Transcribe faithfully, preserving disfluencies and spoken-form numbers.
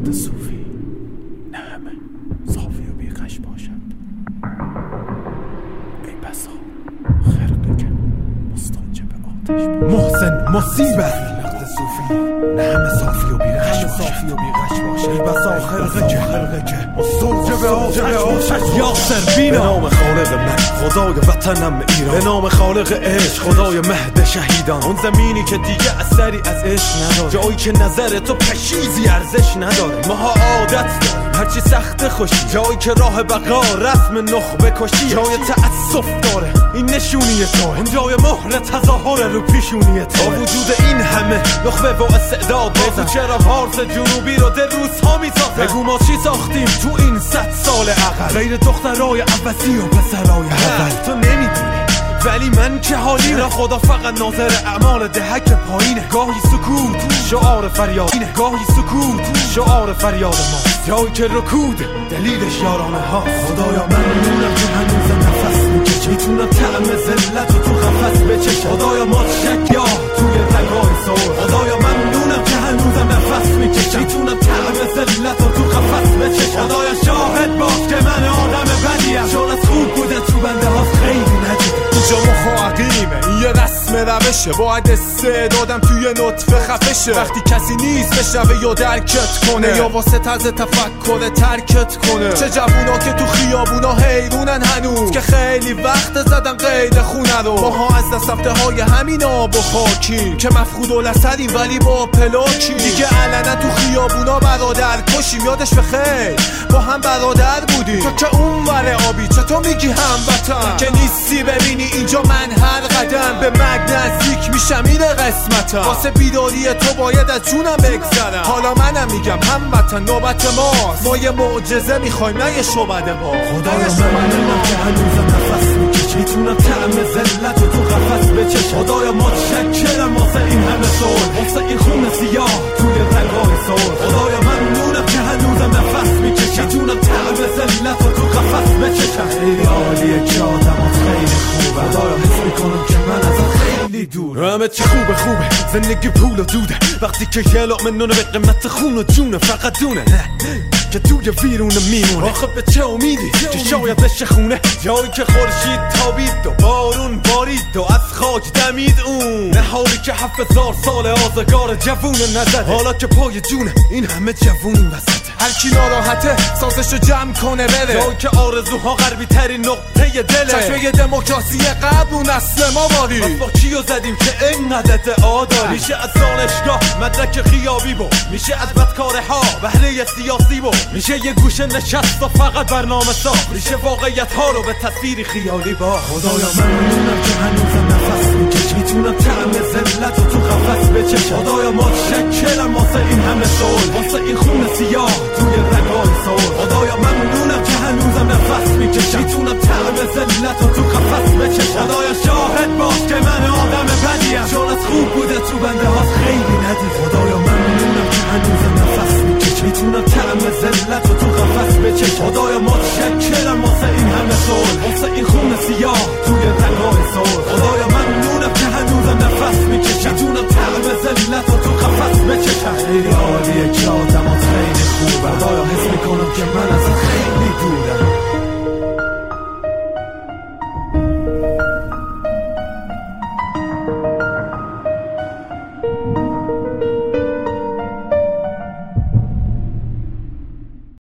نقد صوفی نه همه صافی و بیغش باشد. ای بسا خرقه که مستنجب آتش باشد. محسن مصیبت نقد صوفی نه همه صافی و بیغش صافی و بیغش باشد. ای بسا خرقه که خرقه که مستنجب آتش باشد. یاسر بینا. به نام خالق من خدای وطنم ایران، به نام خالق عشق خدای مهد شهیدان. اون زمینی که دیگه اثری از عشق نداره، جایی که نظر تو پشیزی ارزش نداره. ماها عادت داریم هرچی سخت خوشی، جایی که راه بقا رسم نخبه کشی، جای تأسف داره این نشونی تو، اون جای مهر تظاهر رو پیشونی تو. با وجود این همه نخبه و استعداد بگو چرا پارس جنوبی رو در روزها میسازه. بگو ما چی ساختیم تو این صد سال عقل غیر دخترای عباسی و پسرای حول. تو نمیدونی ولی من که حالی را خدا فقط ناظر اعمال دهک پایینه. گاهی سکوت شعار فریادینه، گاهی سکوت شعار فریاد ما، جایی که رکود دلیلش یارانه ها. خدایا من میدونم که هنوز نفس میکشم، میتونم طعم ذلت رو تو قفس بچشم. خدایا ما شکیا توی رگای سر، خدایا من میدونم که هنوزم نفس میکشم، میتونم طعم ذلت رو تو قفس بچشم. خدایا شاهد باش که من آدم بدیم، چون از خوب بوده تو بنده ها خیلی ندیدم. اینجا مخاقیمه این یه رسم روشه، باید استعدادم توی نطفه خفشه. وقتی کسی نیست بشنوه یا درکت کنه، یا واسه طرز تفکر ترکت کنه. چه جوونا که تو خیابونا حیرونن هنوز، که خیلی وقت زدن قید خونه رو. ماها از دست رفته های همین آب و خاکیم، که مفقود الاثریم ولی با پلاکیم. دیگه علنا تو خیابونا برادر کشیم، یادش بخیر با هم برادر بودیم. تو که اون ور آبی چطور میگی هموطن، که نیستی ببینی اینجا من هر قدم به مرگ نزدیک میشم. اینه قسمتم، واسه بیداری تو باید از جونم بگذرم. حالا منم میگم هموطن نوبت ماست، ما یه معجزه میخوایم نه یه شعبده ما. خدایا من میدونم که هنوزم نفس میکشم، میتونم طعم ذلت رو تو قفس بچشم. خدایا متشکرم واسه این همه صلح، واسه این خون سیاه توی رگای سر. خدایا من میدونم که هنوزم نفس میکشم، میتونم طعم ذلت رو تو قفس بچشم. خیلی عالیه که آدمات خیلی خوبه، خدایا حس میکنم که من ازت خیلی دور. همه چی خوبه خوبه، زندگی پول و دوده، وقتی که یه لقمه نونه به قیمت خون و جونه. فقط دونه که توی ویرونه میمونه. آخه به چه امیدی که شاید بشه خونه، جایی که خورشید تابید و بارون بارید و از خاک دمید اون. نه حالی که هفت هزار سال آزگار جوون نزده، حالا که پای جونه این همه جوون وسطه. هر کی ناراحته سازشو جمع کنه بره، جایی که آرزوها غربی ترین نقطه دله. چشمه دموکراسی قبل و نسل ما باری. بس با کیو زدیم که اینقدر ادعا داری؟ میشه از دانشگاه مدرک خیابی با، میشه از بدکاره ها بهره سیاسی با، میشه یه گوشه نشست و فقط برنامه ساخت، میشه واقعیت ها رو به تصویری خیالی با. خدایا من میدونم که هنوزم نفس میکشم، میتونم طعم ذلت رو تو قفس بچشم. خدایا متشکرم واسه این همه صلح، واسه این خون سیاه توی رگای سر. خدایا من میدونم که هنوزم نفس میکشم، میتونم طعم ذلت رو تو قفس بچشم. خدایا شاهد باش که من آدم بدیم، چون از خوب بوده تو بنده ها خیلی ندید. خدایا من میدونم که هنوزم نفس میکشم، میتونم طعم ذلت رو تو قفس بچشم. خدایا متشکرم واسه این همه صلح، واسه این خون سیاه توی رگای سر. خدایا من میدونم که هنوزم نفس میکشم، میتونم طعم ذلت رو تو قفس بچشم. خیلی عالیه که آدمات خیلی خوبه، خدایا حس میکنم که من از